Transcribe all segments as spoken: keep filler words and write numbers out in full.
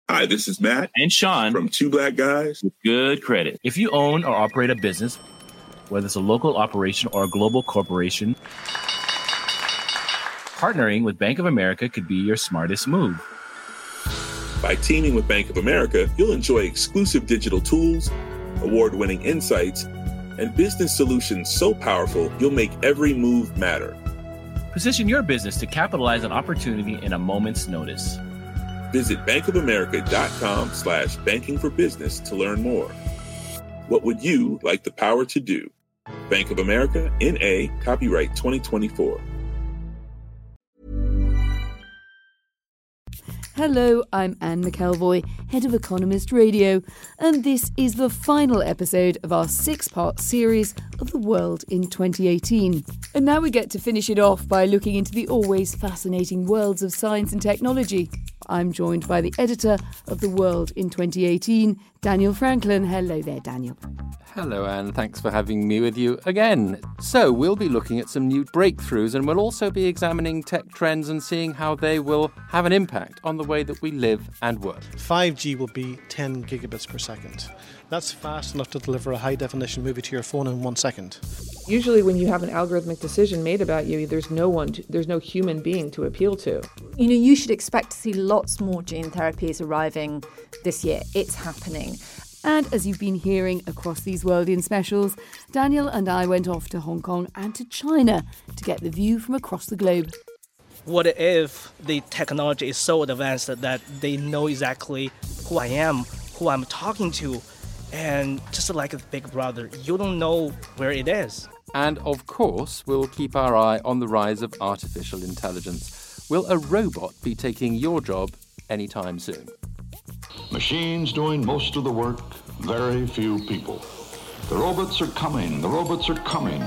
Hi, this is Matt and Sean from Two Black Guys with Good Credit. If you own or operate a business, whether it's a local operation or a global corporation, partnering with Bank of America could be your smartest move. By teaming with Bank of America, you'll enjoy exclusive digital tools, award-winning insights, and business solutions so powerful you'll make every move matter. Position your business to capitalize on opportunity in a moment's notice. Visit bankofamerica.com slash banking for business to learn more. What would you like the power to do? Bank of America, N A, copyright twenty twenty-four. Hello, I'm Anne McElvoy, head of Economist Radio, and this is the final episode of our six-part series of the world in twenty eighteen. And now we get to finish it off by looking into the always fascinating worlds of science and technology. I'm joined by the editor of The World in twenty eighteen, Daniel Franklin. Hello there, Daniel. Hello, Anne. Thanks for having me with you again. So, we'll be looking at some new breakthroughs, and we'll also be examining tech trends and seeing how they will have an impact on the way that we live and work. five G will be ten gigabits per second. That's fast enough to deliver a high-definition movie to your phone in one second. Usually when you have an algorithmic decision made about you, there's no one, to, there's no human being to appeal to. You know, you should expect to see lots more gene therapies arriving this year. It's happening. And as you've been hearing across these World In specials, Daniel and I went off to Hong Kong and to China to get the view from across the globe. What if the technology is so advanced that they know exactly who I am, who I'm talking to, and just like a big brother, you don't know where it is. And of course, we'll keep our eye on the rise of artificial intelligence. Will a robot be taking your job anytime soon? Machines doing most of the work, very few people. The robots are coming, the robots are coming.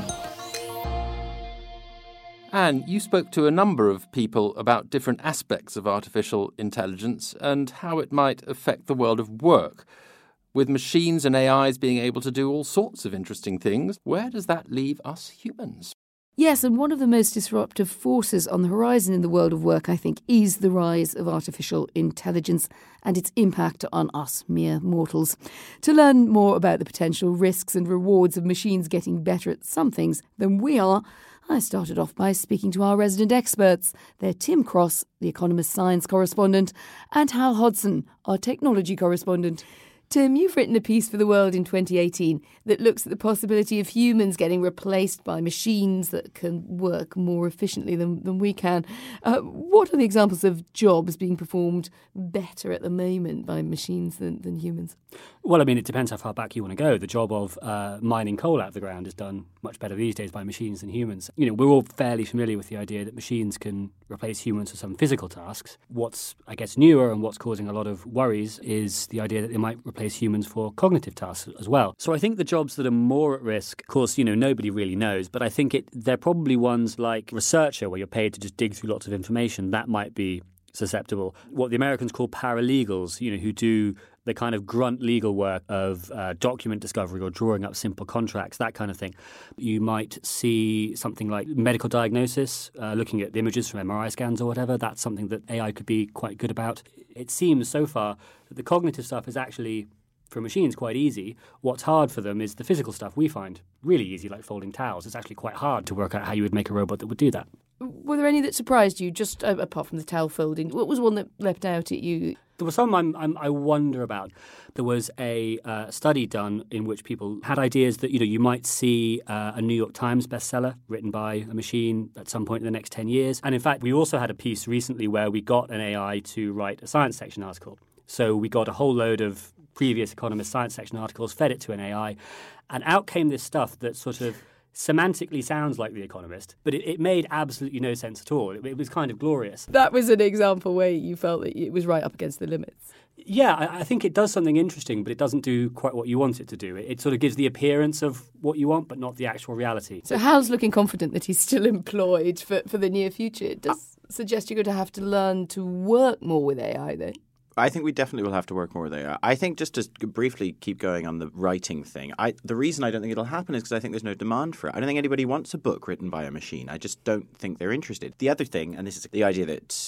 Anne, you spoke to a number of people about different aspects of artificial intelligence and how it might affect the world of work. With machines and A Is being able to do all sorts of interesting things, where does that leave us humans? Yes, and one of the most disruptive forces on the horizon in the world of work, I think, is the rise of artificial intelligence and its impact on us mere mortals. To learn more about the potential risks and rewards of machines getting better at some things than we are, I started off by speaking to our resident experts. They're Tim Cross, the Economist science correspondent, and Hal Hodson, our technology correspondent. Tim, you've written a piece for The World in twenty eighteen that looks at the possibility of humans getting replaced by machines that can work more efficiently than, than we can. Uh, what are the examples of jobs being performed better at the moment by machines than, than humans? Well, I mean, it depends how far back you want to go. The job of uh, mining coal out of the ground is done much better these days by machines than humans. You know, we're all fairly familiar with the idea that machines can replace humans for some physical tasks. What's, I guess, newer and what's causing a lot of worries is the idea that they might replace humans for cognitive tasks as well. So I think the jobs that are more at risk, of course, you know, nobody really knows, but I think it they're probably ones like researcher, where you're paid to just dig through lots of information. That might be susceptible. What the Americans call paralegals, you know, who do the kind of grunt legal work of uh, document discovery or drawing up simple contracts, that kind of thing. You might see something like medical diagnosis, uh, looking at the images from M R I scans or whatever. That's something that A I could be quite good about. It seems so far that the cognitive stuff is actually, for machines, quite easy. What's hard for them is the physical stuff we find really easy, like folding towels. It's actually quite hard to work out how you would make a robot that would do that. Were there any that surprised you, just uh, apart from the towel folding? What was one that leapt out at you? There were some I'm, I'm, I wonder about. There was a uh, study done in which people had ideas that, you know, you might see uh, a New York Times bestseller written by a machine at some point in the next ten years. And in fact, we also had a piece recently where we got an A I to write a science section article. So we got a whole load of previous Economist science section articles, fed it to an A I, and out came this stuff that sort of semantically sounds like The Economist, but it, it made absolutely no sense at all. It, it was kind of glorious. That was an example where you felt that it was right up against the limits. Yeah, I, I think it does something interesting, but it doesn't do quite what you want it to do. It, it sort of gives the appearance of what you want, but not the actual reality. So Hal's looking confident that he's still employed for, for the near future. It does uh, suggest you're going to have to learn to work more with A I, though. I think we definitely will have to work more with A I. I think just to briefly keep going on the writing thing, I, the reason I don't think it'll happen is because I think there's no demand for it. I don't think anybody wants a book written by a machine. I just don't think they're interested. The other thing, and this is the idea that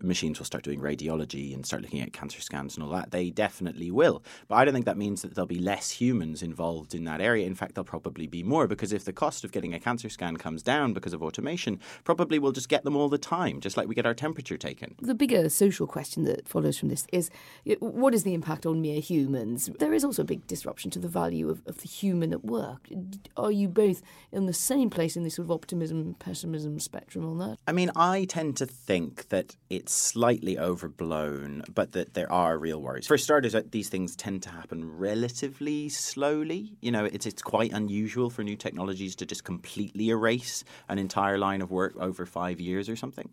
machines will start doing radiology and start looking at cancer scans and all that. They definitely will. But I don't think that means that there'll be less humans involved in that area. In fact, there'll probably be more, because if the cost of getting a cancer scan comes down because of automation, probably we'll just get them all the time, just like we get our temperature taken. The bigger social question that follows from this is, what is the impact on mere humans? There is also a big disruption to the value of, of the human at work. Are you both in the same place in this sort of optimism, pessimism spectrum on that? I mean, I tend to think that it's slightly overblown, but that there are real worries. For starters, these things tend to happen relatively slowly. You know, it's it's quite unusual for new technologies to just completely erase an entire line of work over five years or something.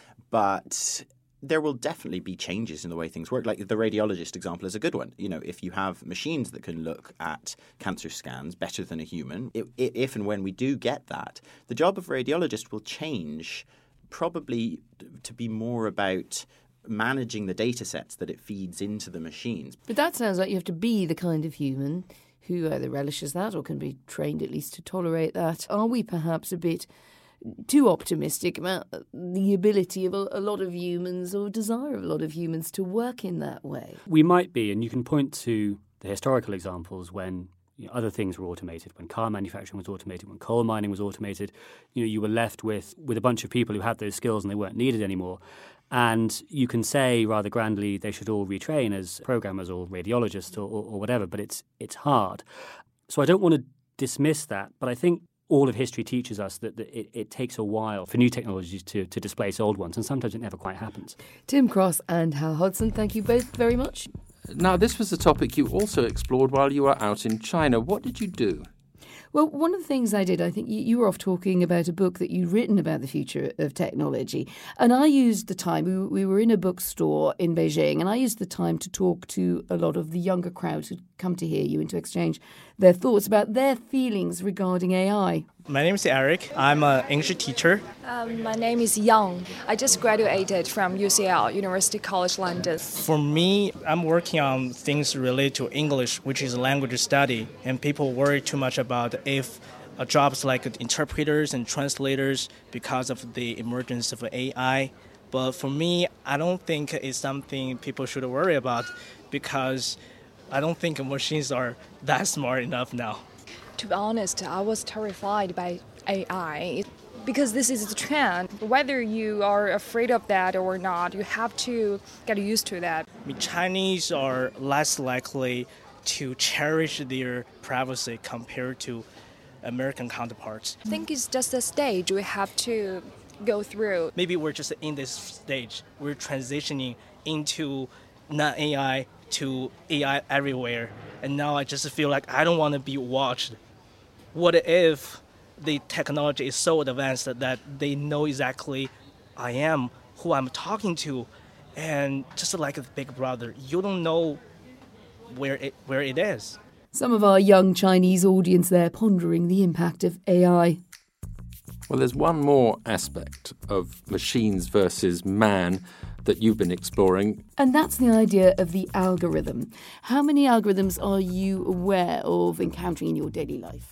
But there will definitely be changes in the way things work. Like the radiologist example is a good one. You know, if you have machines that can look at cancer scans better than a human, it, it, if and when we do get that, the job of radiologist will change, probably to be more about managing the data sets that it feeds into the machines. But that sounds like you have to be the kind of human who either relishes that or can be trained at least to tolerate that. Are we perhaps a bit too optimistic about the ability of a, a lot of humans, or desire of a lot of humans, to work in that way? We might be, and you can point to the historical examples when you know, other things were automated, when car manufacturing was automated, when coal mining was automated. You know, you were left with, with a bunch of people who had those skills and they weren't needed anymore. And you can say rather grandly they should all retrain as programmers or radiologists or, or, or whatever, but it's it's hard. So I don't want to dismiss that, but I think all of history teaches us that, that it, it takes a while for new technologies to, to displace old ones, and sometimes it never quite happens. Tim Cross and Hal Hodson, thank you both very much. Now, this was a topic you also explored while you were out in China. What did you do? Well, one of the things I did, I think you, you were off talking about a book that you'd written about the future of technology. And I used the time, we, we were in a bookstore in Beijing, and I used the time to talk to a lot of the younger crowd who'd come to hear you and to exchange their thoughts about their feelings regarding A I. My name is Eric. I'm an English teacher. Um, my name is Yang. I just graduated from U C L, University College London. For me, I'm working on things related to English, which is a language study, and people worry too much about if uh, jobs like interpreters and translators because of the emergence of A I. But for me, I don't think it's something people should worry about, because I don't think machines are that smart enough now. To be honest, I was terrified by A I because this is the trend. Whether you are afraid of that or not, you have to get used to that. I mean, Chinese are less likely to cherish their privacy compared to American counterparts. I think it's just a stage we have to go through. Maybe we're just in this stage. We're transitioning into non-A I to A I everywhere. And now I just feel like I don't want to be watched. What if the technology is so advanced that they know exactly I am, who I'm talking to, and just like a big brother, you don't know where it where it is. Some of our young Chinese audience there pondering the impact of A I. Well, there's one more aspect of machines versus man that you've been exploring. And that's the idea of the algorithm. How many algorithms are you aware of encountering in your daily life?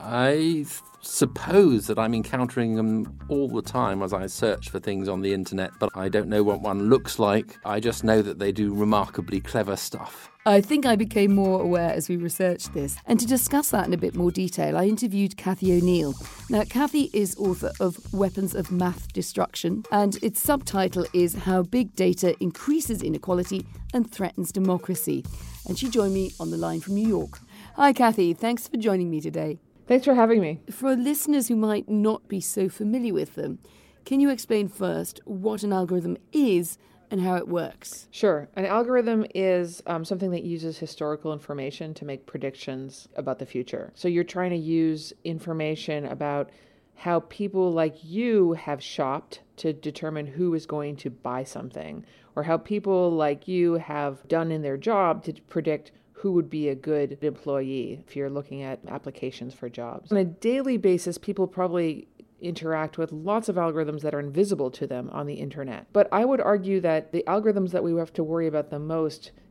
I suppose that I'm encountering them all the time as I search for things on the internet, but I don't know what one looks like. I just know that they do remarkably clever stuff. I think I became more aware as we researched this. And to discuss that in a bit more detail, I interviewed Cathy O'Neill. Now, Cathy is author of Weapons of Math Destruction, and its subtitle is How Big Data Increases Inequality and Threatens Democracy. And she joined me on the line from New York. Hi, Cathy. Thanks for joining me today. Thanks for having me. For listeners who might not be so familiar with them, can you explain first what an algorithm is and how it works? Sure. An algorithm is um, something that uses historical information to make predictions about the future. So you're trying to use information about how people like you have shopped to determine who is going to buy something, or how people like you have done in their job to predict who would be a good employee if you're looking at applications for jobs. On a daily basis, people probably interact with lots of algorithms that are invisible to them on the internet. But I would argue that the algorithms that we have to worry about the most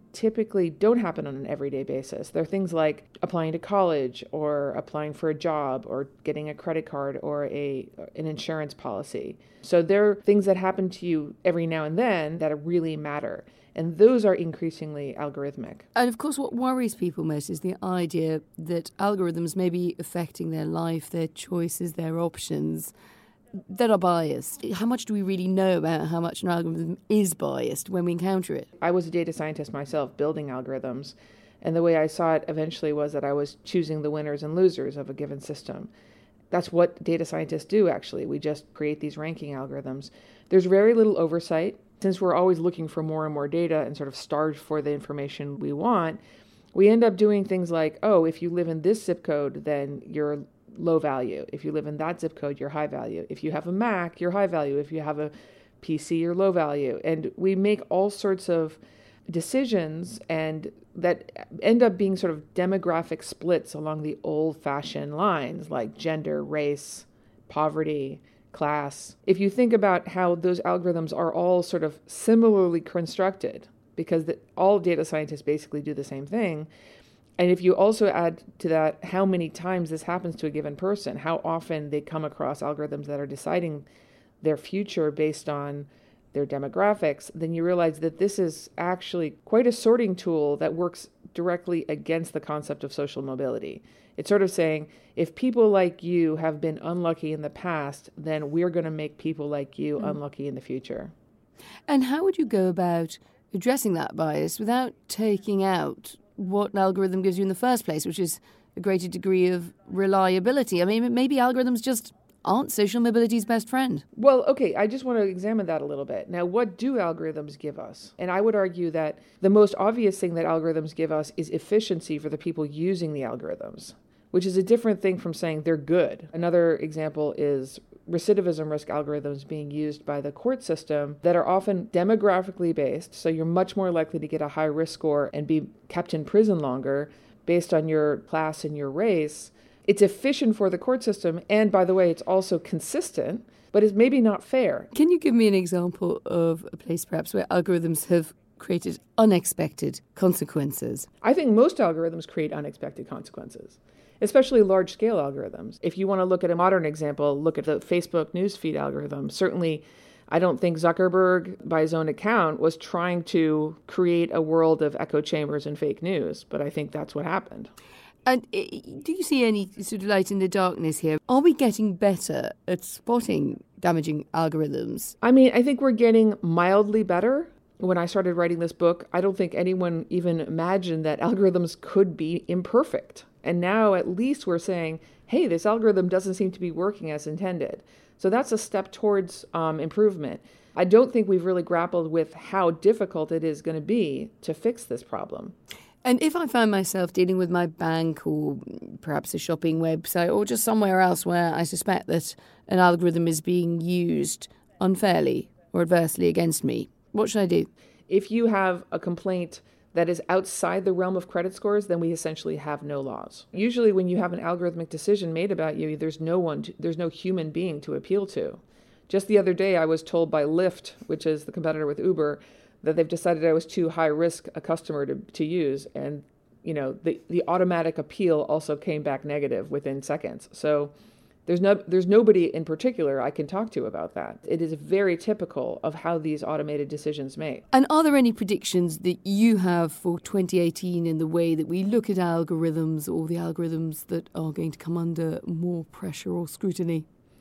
typically don't happen on an everyday basis. They're things like applying to college or applying for a job or getting a credit card or a an insurance policy. So they're things that happen to you every now and then that really matter. And those are increasingly algorithmic. And of course, what worries people most is the idea that algorithms may be affecting their life, their choices, their options that are biased. How much do we really know about how much an algorithm is biased when we encounter it? I was a data scientist myself building algorithms, and the way I saw it eventually was that I was choosing the winners and losers of a given system. That's what data scientists do, actually. We just create these ranking algorithms. There's very little oversight. Since we're always looking for more and more data and sort of starved for the information we want, we end up doing things like, oh, if you live in this zip code, then you're low value. If you live in that zip code, you're high value. If you have a Mac, you're high value. If you have a P C, you're low value. And we make all sorts of decisions and that end up being sort of demographic splits along the old-fashioned lines like gender, race, poverty, class. If you think about how those algorithms are all sort of similarly constructed, because the, all data scientists basically do the same thing, and if you also add to that how many times this happens to a given person, how often they come across algorithms that are deciding their future based on their demographics, then you realize that this is actually quite a sorting tool that works directly against the concept of social mobility. It's sort of saying, if people like you have been unlucky in the past, then we're going to make people like you mm. unlucky in the future. And how would you go about addressing that bias without taking out what an algorithm gives you in the first place, which is a greater degree of reliability? I mean, maybe algorithms just aren't social mobility's best friend. Well, okay, I just want to examine that a little bit. Now, what do algorithms give us? And I would argue that the most obvious thing that algorithms give us is efficiency for the people using the algorithms, which is a different thing from saying they're good. Another example is recidivism risk algorithms being used by the court system that are often demographically based, so you're much more likely to get a high risk score and be kept in prison longer based on your class and your race. It's efficient for the court system, and by the way, it's also consistent, but it's maybe not fair. Can you give me an example of a place perhaps where algorithms have created unexpected consequences? I think most algorithms create unexpected consequences, especially large-scale algorithms. If you want to look at a modern example, look at the Facebook newsfeed algorithm. Certainly, I don't think Zuckerberg, by his own account, was trying to create a world of echo chambers and fake news, but I think that's what happened. And do you see any sort of light in the darkness here? Are we getting better at spotting damaging algorithms? I mean, I think we're getting mildly better. When I started writing this book, I don't think anyone even imagined that algorithms could be imperfect. And now at least we're saying, hey, this algorithm doesn't seem to be working as intended. So that's a step towards um, improvement. I don't think we've really grappled with how difficult it is going to be to fix this problem. And if I find myself dealing with my bank or perhaps a shopping website or just somewhere else where I suspect that an algorithm is being used unfairly or adversely against me, what should I do? If you have a complaint that is outside the realm of credit scores, then we essentially have no laws. Usually when you have an algorithmic decision made about you, there's no one, to, there's no human being to appeal to. Just the other day, I was told by Lyft, which is the competitor with Uber, that they've decided I was too high risk a customer to, to use. And, you know, the, the automatic appeal also came back negative within seconds. So there's no there's nobody in particular I can talk to about that. It is very typical of how these automated decisions make. And are there any predictions that you have for twenty eighteen in the way that we look at algorithms or the algorithms that are going to come under more pressure or scrutiny?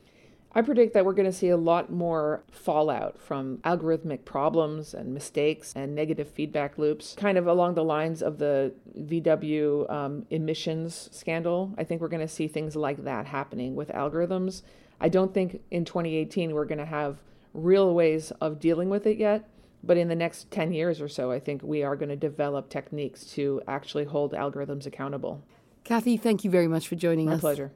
I predict that we're going to see a lot more fallout from algorithmic problems and mistakes and negative feedback loops, kind of along the lines of the V W um, emissions scandal. I think we're going to see things like that happening with algorithms. I don't think in twenty eighteen we're going to have real ways of dealing with it yet, but in the next ten years or so, I think we are going to develop techniques to actually hold algorithms accountable. Kathy, thank you very much for joining My us. My pleasure.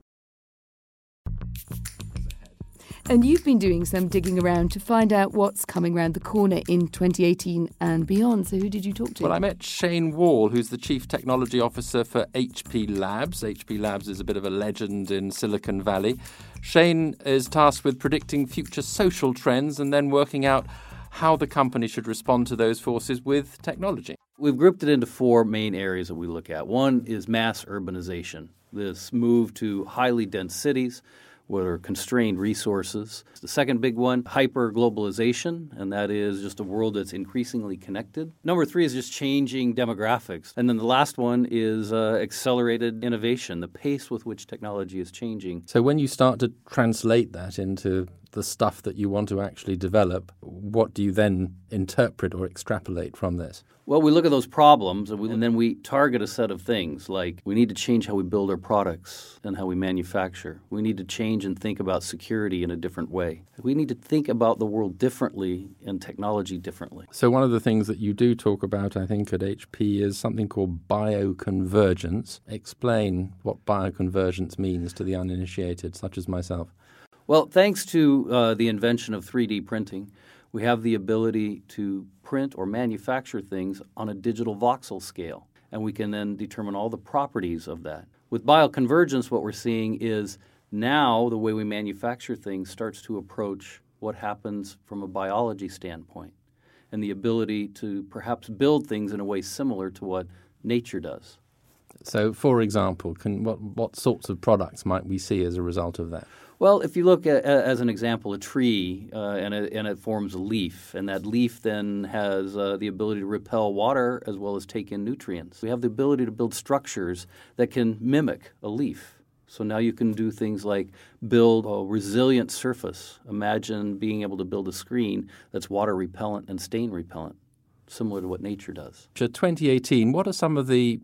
And you've been doing some digging around to find out what's coming around the corner in twenty eighteen and beyond. So who did you talk to? Well, I met Shane Wall, who's the Chief Technology Officer for H P Labs. H P Labs is a bit of a legend in Silicon Valley. Shane is tasked with predicting future social trends and then working out how the company should respond to those forces with technology. We've grouped it into four main areas that we look at. One is mass urbanization, this move to highly dense cities where there are constrained resources. The second big one, hyper-globalization, and that is just a world that's increasingly connected. Number three is just changing demographics. And then the last one is uh, accelerated innovation, the pace with which technology is changing. So when you start to translate that into the stuff that you want to actually develop, what do you then interpret or extrapolate from this? Well, we look at those problems and, we, and then we target a set of things like we need to change how we build our products and how we manufacture. We need to change and think about security in a different way. We need to think about the world differently and technology differently. So one of the things that you do talk about, I think, at H P is something called bioconvergence. Explain what bioconvergence means to the uninitiated, such as myself. Well, thanks to uh, the invention of three D printing, we have the ability to print or manufacture things on a digital voxel scale, and we can then determine all the properties of that. With bioconvergence, what we're seeing is now the way we manufacture things starts to approach what happens from a biology standpoint, and the ability to perhaps build things in a way similar to what nature does. So, for example, can, what, what sorts of products might we see as a result of that? Well, if you look at, as an example, a tree uh, and, it, and it forms a leaf, and that leaf then has uh, the ability to repel water as well as take in nutrients. We have the ability to build structures that can mimic a leaf. So now you can do things like build a resilient surface. Imagine being able to build a screen that's water repellent and stain repellent, similar to what nature does. For twenty eighteen, what are some of the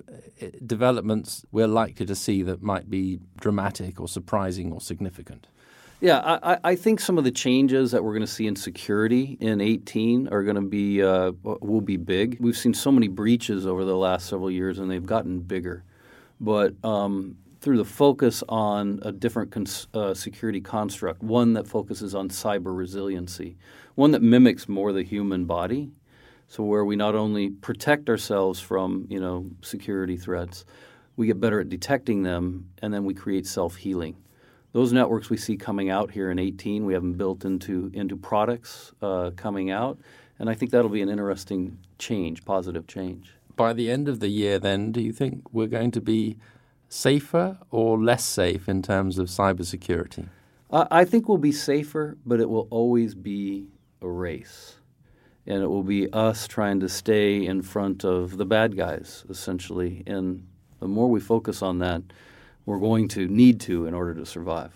developments we're likely to see that might be dramatic or surprising or significant? Yeah, I, I think some of the changes that we're going to see in security in eighteen are going to be uh, will be big. We've seen so many breaches over the last several years, and they've gotten bigger. But um, through the focus on a different cons- uh, security construct, one that focuses on cyber resiliency, one that mimics more the human body. So where we not only protect ourselves from, you know, security threats, we get better at detecting them, and then we create self-healing. Those networks we see coming out here in eighteen, we have them built into into products uh, coming out, and I think that'll be an interesting change, positive change. By the end of the year, then, do you think we're going to be safer or less safe in terms of cybersecurity? Uh, I think we'll be safer, but it will always be a race. And it will be us trying to stay in front of the bad guys, essentially. And the more we focus on that, we're going to need to in order to survive.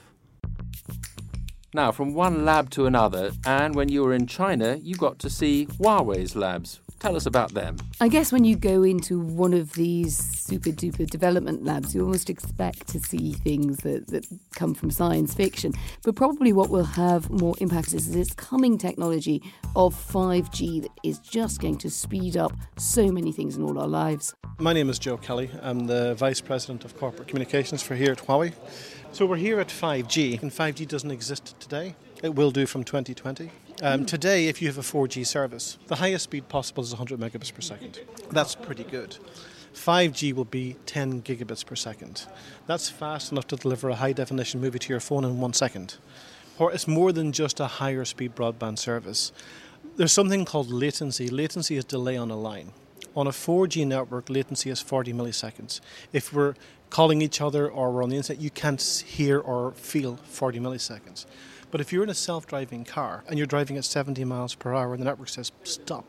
Now, from one lab to another, and when you were in China, you got to see Huawei's labs. Tell us about them. I guess when you go into one of these super-duper development labs, you almost expect to see things that, that come from science fiction. But probably what will have more impact is this coming technology of five G that is just going to speed up so many things in all our lives. My name is Joe Kelly. I'm the Vice President of Corporate Communications for here at Huawei. So we're here at five G, and five G doesn't exist today. It will do from twenty twenty. Um, today, if you have a four G service, the highest speed possible is one hundred megabits per second. That's pretty good. five G will be ten gigabits per second. That's fast enough to deliver a high-definition movie to your phone in one second. Or it's more than just a higher speed broadband service. There's something called latency. Latency is delay on a line. On a four G network, latency is forty milliseconds. If we're calling each other or we're on the internet, you can't hear or feel forty milliseconds. But if you're in a self-driving car and you're driving at seventy miles per hour and the network says stop,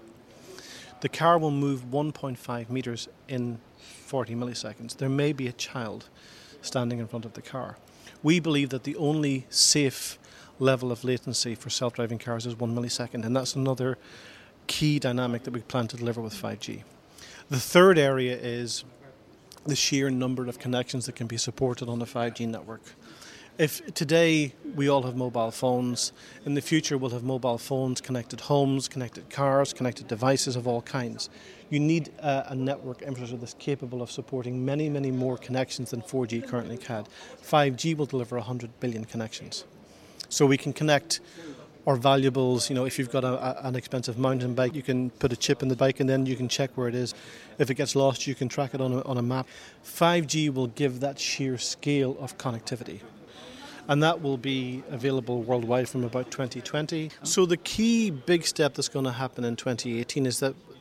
the car will move one point five meters in forty milliseconds. There may be a child standing in front of the car. We believe that the only safe level of latency for self-driving cars is one millisecond, and that's another key dynamic that we plan to deliver with five G. The third area is the sheer number of connections that can be supported on a five G network. If today we all have mobile phones, in the future we'll have mobile phones, connected homes, connected cars, connected devices of all kinds. You need a, a network infrastructure that's capable of supporting many, many more connections than four G currently can. five G will deliver one hundred billion connections. So we can connect our valuables. You know, if you've got a, a, an expensive mountain bike, you can put a chip in the bike and then you can check where it is. If it gets lost, you can track it on a, on a map. five G will give that sheer scale of connectivity. And that will be available worldwide from about twenty twenty. So the key big step that's going to happen in twenty eighteen is that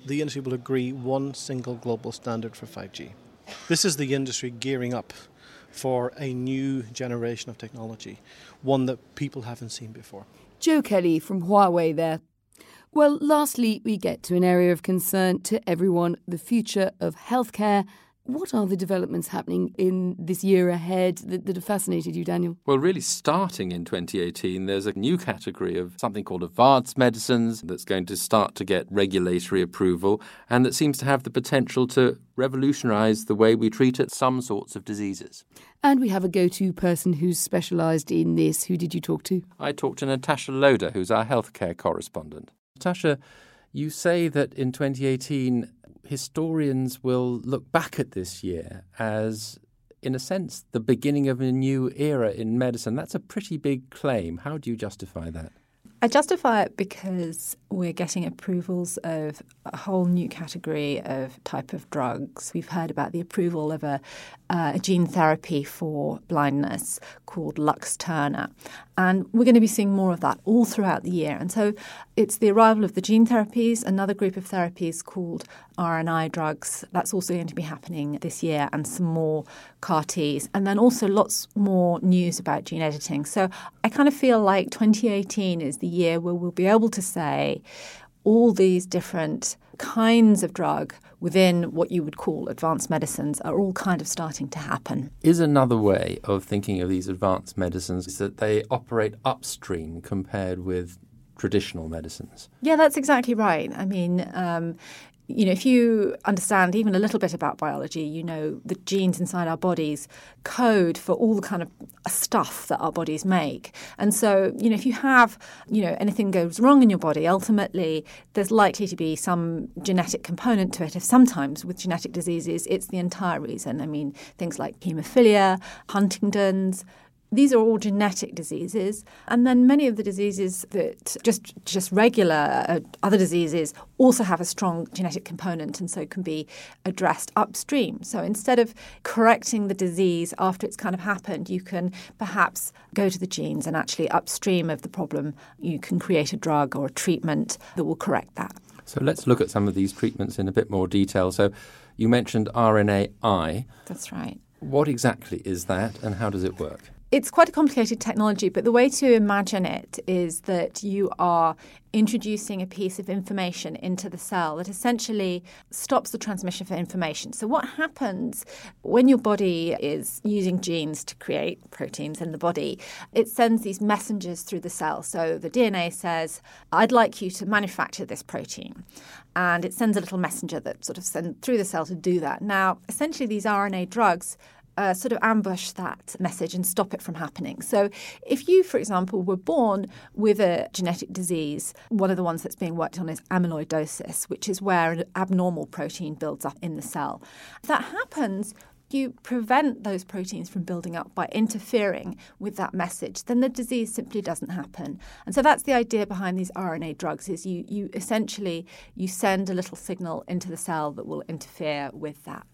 the industry will agree one single global standard for five G. This is the industry gearing up for a new generation of technology, one that people haven't seen before. Joe Kelly from Huawei there. Well, lastly, we get to an area of concern to everyone, the future of healthcare. What are the developments happening in this year ahead that, that have fascinated you, Daniel? Well, really starting in twenty eighteen, there's a new category of something called advanced medicines that's going to start to get regulatory approval and that seems to have the potential to revolutionise the way we treat some sorts of diseases. And we have a go-to person who's specialised in this. Who did you talk to? I talked to Natasha Loder, who's our healthcare correspondent. Natasha, you say that in twenty eighteen historians will look back at this year as, in a sense, the beginning of a new era in medicine. That's a pretty big claim. How do you justify that? I justify it because we're getting approvals of a whole new category of type of drugs. We've heard about the approval of a, uh, a gene therapy for blindness called Luxturna. And we're going to be seeing more of that all throughout the year. And so it's the arrival of the gene therapies, another group of therapies called R N A drugs. That's also going to be happening this year, and some more C A R Ts. And then also lots more news about gene editing. So I kind of feel like twenty eighteen is the year where we'll be able to say all these different kinds of drug within what you would call advanced medicines are all kind of starting to happen. Is another way of thinking of these advanced medicines is that they operate upstream compared with traditional medicines? Yeah, that's exactly right. I mean, um, you know, if you understand even a little bit about biology, you know the genes inside our bodies code for all the kind of stuff that our bodies make. And so, you know, if you have, you know, anything goes wrong in your body, ultimately there's likely to be some genetic component to it. If sometimes with genetic diseases, it's the entire reason. I mean, things like haemophilia, Huntington's. These are all genetic diseases. And then many of the diseases that just just regular uh, other diseases also have a strong genetic component and so can be addressed upstream. So instead of correcting the disease after it's kind of happened, you can perhaps go to the genes and actually upstream of the problem, you can create a drug or a treatment that will correct that. So let's look at some of these treatments in a bit more detail. So you mentioned R N A I. That's right. What exactly is that and how does it work? It's quite a complicated technology, but the way to imagine it is that you are introducing a piece of information into the cell that essentially stops the transmission of information. So what happens when your body is using genes to create proteins in the body, it sends these messengers through the cell. So the D N A says, I'd like you to manufacture this protein. And it sends a little messenger that sort of sends through the cell to do that. Now, essentially, these R N A drugs Uh, sort of ambush that message and stop it from happening. So if you, for example, were born with a genetic disease, one of the ones that's being worked on is amyloidosis, which is where an abnormal protein builds up in the cell. If that happens, you prevent those proteins from building up by interfering with that message, then the disease simply doesn't happen. And so that's the idea behind these R N A drugs, is you, you essentially, you send a little signal into the cell that will interfere with that.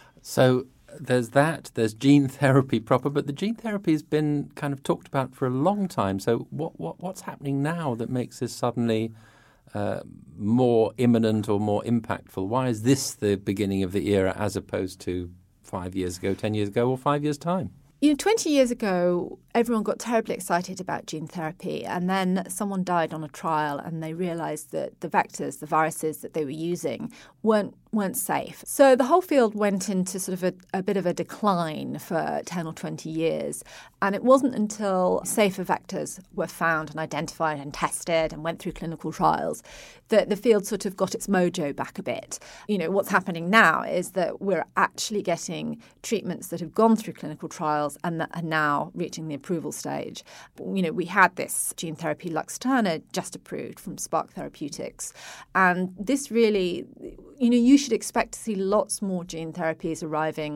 So there's that, there's gene therapy proper, but the gene therapy has been kind of talked about for a long time. So what, what what's happening now that makes this suddenly uh, more imminent or more impactful? Why is this the beginning of the era as opposed to five years ago, ten years ago, or five years' time? You know, twenty years ago, everyone got terribly excited about gene therapy, and then someone died on a trial and they realised that the vectors, the viruses that they were using weren't weren't safe. So the whole field went into sort of a, a bit of a decline for ten or twenty years. And it wasn't until safer vectors were found and identified and tested and went through clinical trials that the field sort of got its mojo back a bit. You know, what's happening now is that we're actually getting treatments that have gone through clinical trials and that are now reaching the approval stage. You know, we had this gene therapy Luxturna just approved from Spark Therapeutics. And this really, you know, you should expect to see lots more gene therapies arriving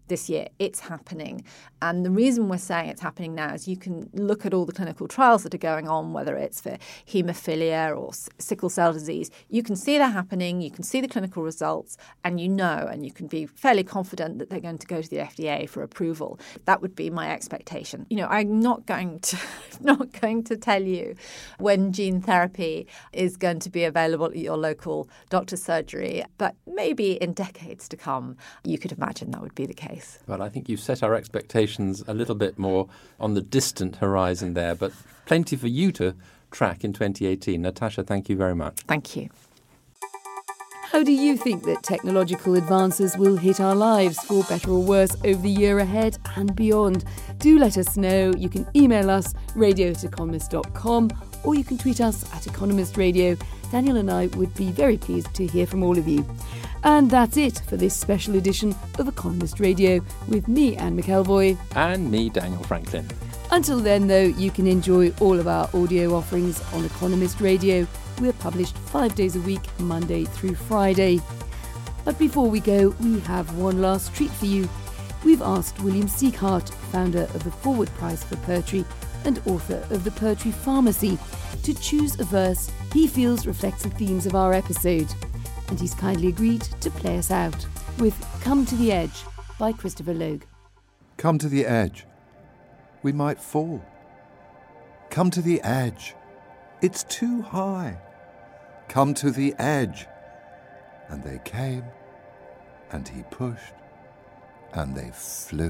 this year. It's happening. And the reason we're saying it's happening now is you can look at all the clinical trials that are going on, whether it's for haemophilia or sickle cell disease. You can see they're happening, you can see the clinical results, and you know, and you can be fairly confident that they're going to go to the F D A for approval. That would be my expectation. You know, I'm not going to not going to tell you when gene therapy is going to be available at your local doctor's surgery, but maybe in decades to come, you could imagine that would be the case. Well, I think you've set our expectations a little bit more on the distant horizon there, but plenty for you to track in twenty eighteen. Natasha, thank you very much. Thank you. How do you think that technological advances will hit our lives, for better or worse, over the year ahead and beyond? Do let us know. You can email us, radio at economist dot com, or you can tweet us at Economist Radio. Daniel and I would be very pleased to hear from all of you. And that's it for this special edition of Economist Radio with me, Anne McElvoy. And me, Daniel Franklin. Until then, though, you can enjoy all of our audio offerings on Economist Radio. We're published five days a week, Monday through Friday. But before we go, we have one last treat for you. We've asked William Sieghart, founder of the Forward Prize for Poetry and author of The Poetry Pharmacy, to choose a verse he feels reflects the themes of our episode. And he's kindly agreed to play us out with Come to the Edge by Christopher Logue. Come to the edge. We might fall. Come to the edge. It's too high. Come to the edge. And they came, and he pushed, and they flew.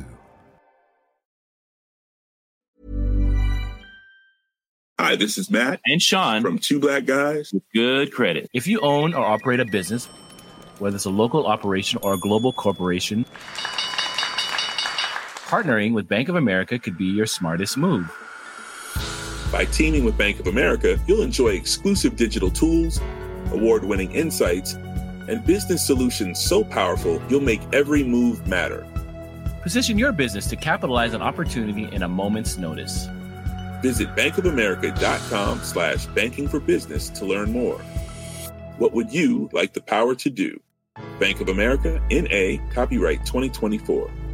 Hi, this is Matt and Sean from Two Black Guys with Good Credit. If you own or operate a business, whether it's a local operation or a global corporation, partnering with Bank of America could be your smartest move. By teaming with Bank of America, you'll enjoy exclusive digital tools, award-winning insights, and business solutions so powerful you'll make every move matter. Position your business to capitalize on opportunity in a moment's notice. Visit bankofamerica.com slash banking for business to learn more. What would you like the power to do? Bank of America, N A, copyright twenty twenty-four.